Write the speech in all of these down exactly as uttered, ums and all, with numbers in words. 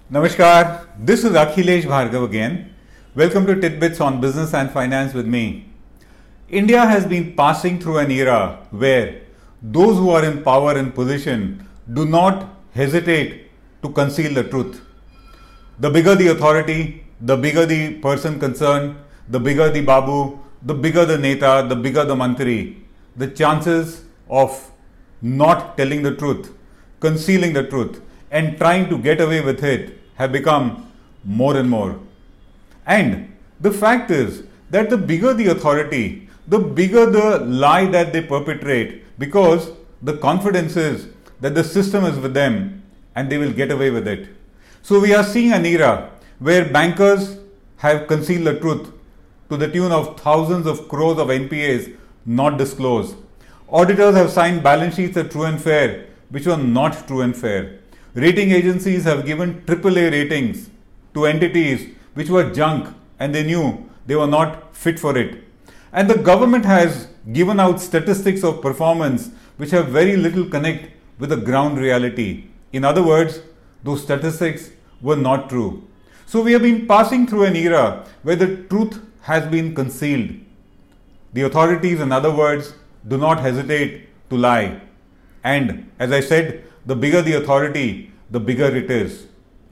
Namaskar, this is Akhilesh Bhargav again. Welcome to Tidbits on Business and Finance with me. India has been passing through an era where those who are in power and position do not hesitate to conceal the truth. The bigger the authority, the bigger the person concerned, the bigger the babu, the bigger the neta, the bigger the mantri, the chances of not telling the truth, concealing the truth, and trying to get away with it have become more and more. And the fact is that the bigger the authority, the bigger the lie that they perpetrate, because the confidence is that the system is with them and they will get away with it. So we are seeing an era where bankers have concealed the truth to the tune of thousands of crores of N P As not disclosed. Auditors have signed balance sheets at true and fair, which were not true and fair. Rating agencies have given triple A ratings to entities which were junk and they knew they were not fit for it. And the government has given out statistics of performance which have very little connect with the ground reality. In other words, those statistics were not true. So we have been passing through an era where the truth has been concealed. The authorities, in other words, do not hesitate to lie. And as I said, the bigger the authority, the bigger it is.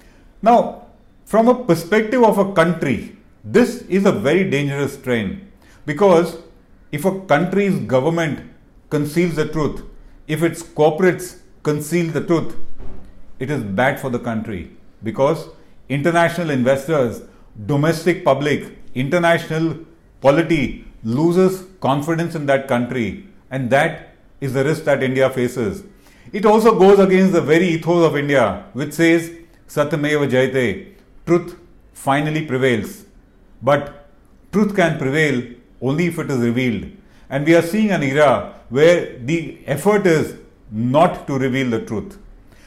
Now, from a perspective of a country, this is a very dangerous trend, because if a country's government conceals the truth, if its corporates conceal the truth, it is bad for the country, because international investors, domestic public, international polity loses confidence in that country, and that is the risk that India faces. It also goes against the very ethos of India, which says Satyameva Jayate, truth finally prevails. But truth can prevail only if it is revealed. And we are seeing an era where the effort is not to reveal the truth.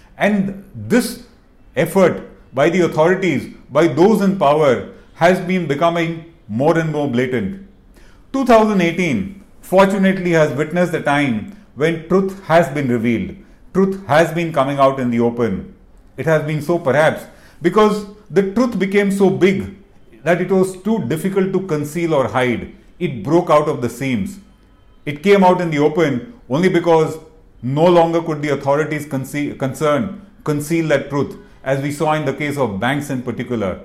And this effort by the authorities, by those in power, has been becoming more and more blatant. twenty eighteen fortunately has witnessed a time when truth has been revealed. Truth has been coming out in the open. It has been so perhaps because the truth became so big that it was too difficult to conceal or hide. It broke out of the seams. It came out in the open only because no longer could the authorities conceal, concerned conceal that truth, as we saw in the case of banks in particular.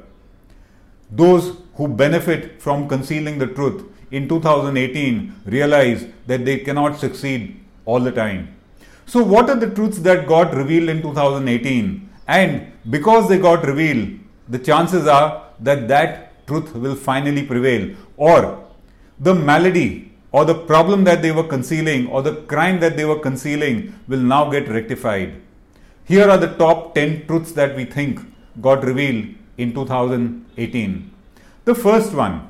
Those who benefit from concealing the truth in two thousand eighteen realize that they cannot succeed all the time. So what are the truths that got revealed in two thousand eighteen? And because they got revealed, the chances are that that truth will finally prevail, or the malady or the problem that they were concealing or the crime that they were concealing will now get rectified. Here are the top ten truths that we think got revealed in two thousand eighteen. The first one,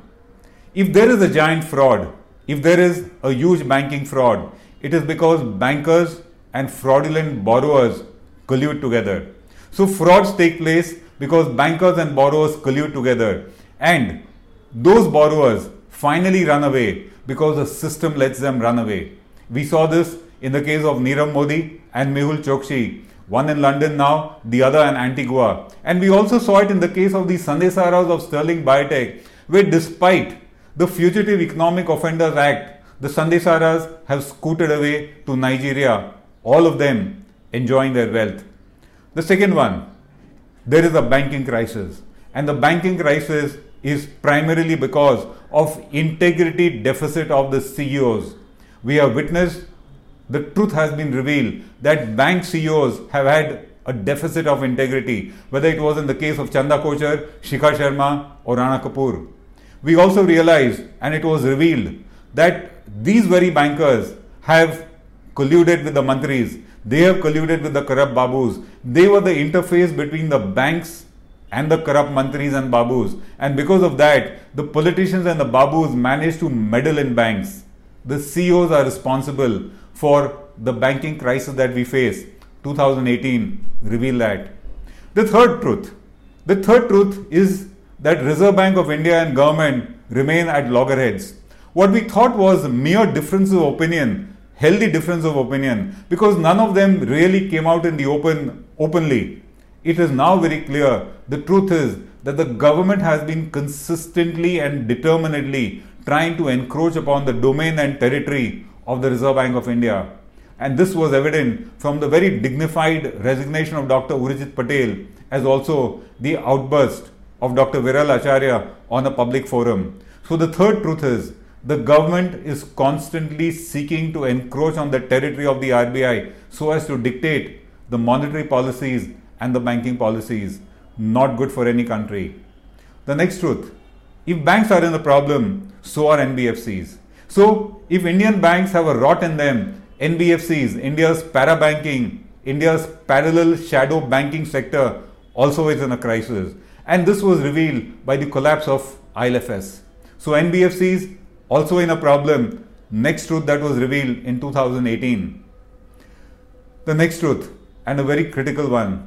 if there is a giant fraud, if there is a huge banking fraud, it is because bankers and fraudulent borrowers collude together. So frauds take place because bankers and borrowers collude together, and those borrowers finally run away because the system lets them run away. We saw this in the case of Nirav Modi and Mehul Chokshi, one in London now, the other in Antigua. And we also saw it in the case of the Sandesaras of Sterling Biotech, where despite the Fugitive Economic Offenders Act, the Sandesaras have scooted away to Nigeria, all of them enjoying their wealth. The second one, there is a banking crisis, and the banking crisis is primarily because of integrity deficit of the C E Os. We have witnessed, the truth has been revealed that bank C E Os have had a deficit of integrity, whether it was in the case of Chanda Kochar, Shikha Sharma or Rana Kapoor. We also realized, and it was revealed, that these very bankers have colluded with the mantris. They have colluded with the corrupt babus. They were the interface between the banks and the corrupt mantris and babus. And because of that, the politicians and the babus managed to meddle in banks. The C E Os are responsible for the banking crisis that we face. two thousand eighteen revealed that. The third truth. The third truth is that Reserve Bank of India and government remain at loggerheads. What we thought was mere difference of opinion, healthy difference of opinion, because none of them really came out in the open openly. it is now very clear. The truth is that the government has been consistently and determinedly trying to encroach upon the domain and territory of the Reserve Bank of India. And this was evident from the very dignified resignation of Doctor Urjit Patel, as also the outburst of Doctor Viral Acharya on a public forum. So the third truth is, the government is constantly seeking to encroach on the territory of the R B I so as to dictate the monetary policies and the banking policies. Not good for any country. The next truth, if banks are in a problem, so are N B F Cs. So if Indian banks have a rot in them, N B F Cs, India's para-banking, India's parallel shadow banking sector also is in a crisis. And this was revealed by the collapse of I L F S. So N B F Cs also in a problem. Next truth that was revealed in two thousand eighteen. The next truth, and a very critical one.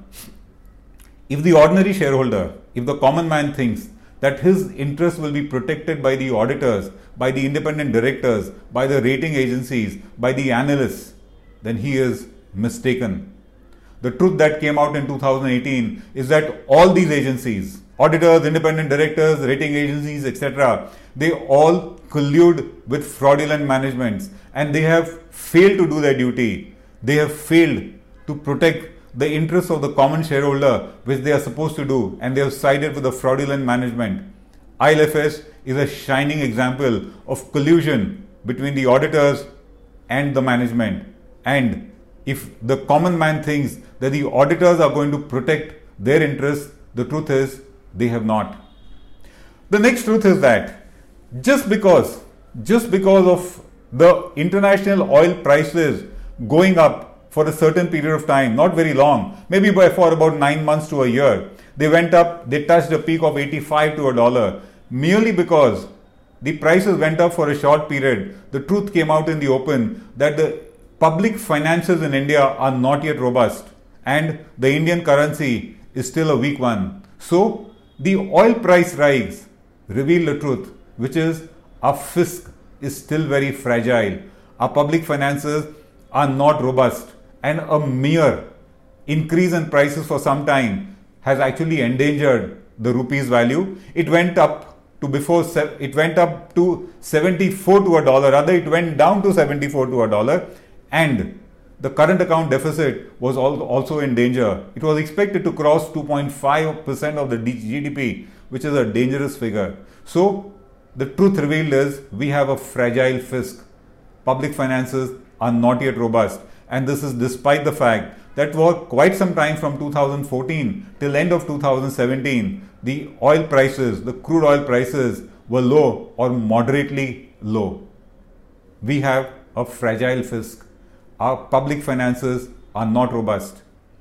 If the ordinary shareholder, if the common man thinks that his interests will be protected by the auditors, by the independent directors, by the rating agencies, by the analysts, then he is mistaken. The truth that came out in two thousand eighteen is that all these agencies, auditors, independent directors, rating agencies, et cetera, they all collude with fraudulent managements, and they have failed to do their duty. They have failed to protect the interests of the common shareholder, which they are supposed to do, and they have sided with the fraudulent management. I L F S is a shining example of collusion between the auditors and the management. And if the common man thinks that the auditors are going to protect their interests, the truth is they have not. The next truth is that just because, just because of the international oil prices going up for a certain period of time, not very long, maybe by for about nine months to a year, they went up, they touched a peak of eighty-five to a dollar. Merely because the prices went up for a short period, the truth came out in the open that the public finances in India are not yet robust and the Indian currency is still a weak one. So the oil price rise revealed the truth, which is our fisc is still very fragile. Our public finances are not robust, and a mere increase in prices for some time has actually endangered the rupee's value. It went up to before it went up to seventy-four to a dollar, rather it went down to seventy-four to a dollar, and the current account deficit was also in danger. It was expected to cross two point five percent of the G D P, which is a dangerous figure. So the truth revealed is we have a fragile fisc. Public finances are not yet robust, and this is despite the fact that for quite some time from two thousand fourteen till end of two thousand seventeen, the oil prices, the crude oil prices were low or moderately low. We have a fragile fisc. Our public finances are not robust.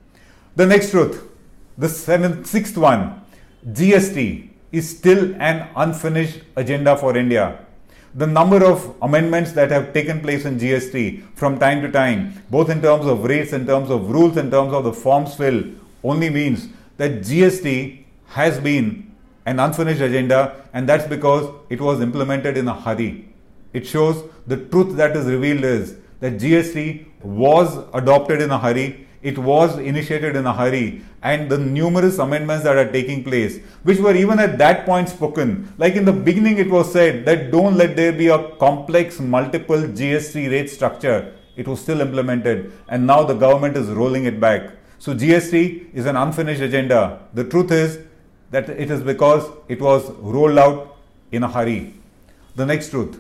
The next truth, the seventh, sixth one, G S T is still an unfinished agenda for India. The number of amendments that have taken place in G S T from time to time, both in terms of rates, in terms of rules, in terms of the forms filled, only means that G S T has been an unfinished agenda, and that's because it was implemented in a hurry. It shows the truth that is revealed is that G S T was adopted in a hurry, it was initiated in a hurry, and the numerous amendments that are taking place, which were even at that point spoken, like in the beginning it was said that don't let there be a complex multiple G S T rate structure. It was still implemented, and now the government is rolling it back. So G S T is an unfinished agenda. The truth is that it is because it was rolled out in a hurry. The next truth,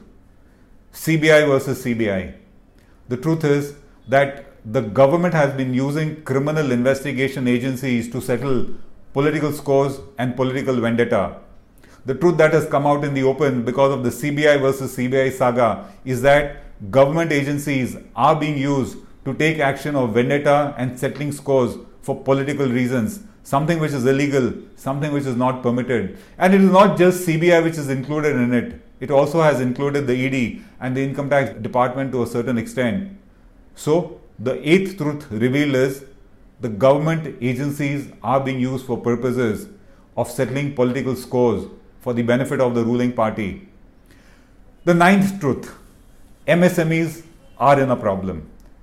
C B I versus C B I. The truth is that the government has been using criminal investigation agencies to settle political scores and political vendetta. The truth that has come out in the open because of the C B I versus C B I saga is that government agencies are being used to take action of vendetta and settling scores for political reasons, something which is illegal, something which is not permitted. And it is not just C B I which is included in it. It also has included the E D and the Income Tax Department to a certain extent. So, the eighth truth revealed is the government agencies are being used for purposes of settling political scores for the benefit of the ruling party. The ninth truth, M S M Es are in a problem.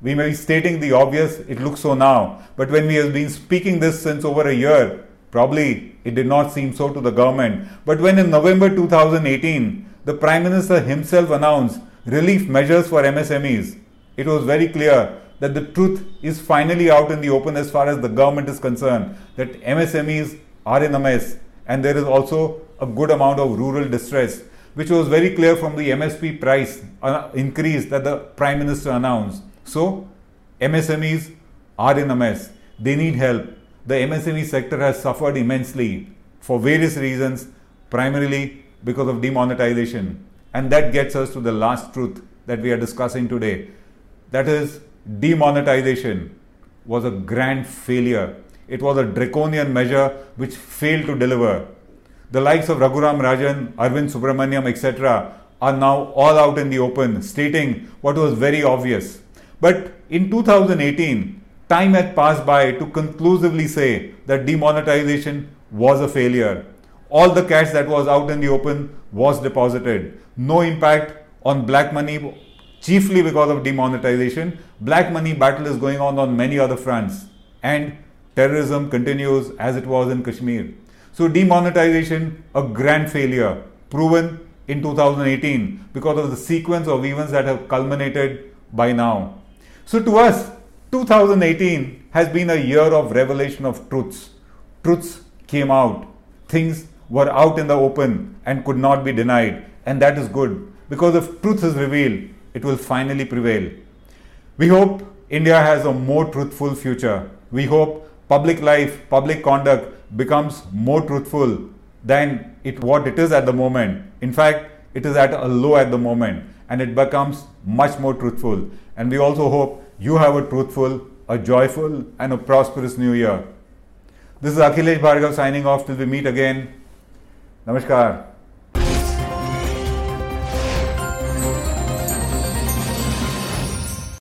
We may be stating the obvious, it looks so now, but when we have been speaking this since over a year, probably it did not seem so to the government. But when in November two thousand eighteen, the Prime Minister himself announced relief measures for M S M Es, it was very clear that the truth is finally out in the open as far as the government is concerned, that M S M Es are in a mess, and there is also a good amount of rural distress, which was very clear from the M S P price uh, increase that the Prime Minister announced. So, M S M Es are in a mess. They need help. The M S M E sector has suffered immensely for various reasons, primarily because of demonetization. And that gets us to the last truth that we are discussing today. That is, demonetization was a grand failure. It was a draconian measure which failed to deliver. The likes of Raghuram Rajan, Arvind Subramaniam, et cetera are now all out in the open, stating what was very obvious. But in two thousand eighteen, time had passed by to conclusively say that demonetization was a failure. All the cash that was out in the open was deposited. No impact on black money, chiefly because of demonetization. Black money battle is going on on many other fronts. And terrorism continues as it was in Kashmir. So demonetization, a grand failure, proven in two thousand eighteen because of the sequence of events that have culminated by now. So to us, two thousand eighteen has been a year of revelation of truths. Truths came out. Things were out in the open and could not be denied. And that is good, because if truth is revealed, it will finally prevail. We hope India has a more truthful future. We hope public life, public conduct becomes more truthful than it what it is at the moment. In fact, it is at a low at the moment, and it becomes much more truthful. And we also hope you have a truthful, a joyful and a prosperous new year. This is Akhilesh Bhargav signing off till we meet again. Namaskar.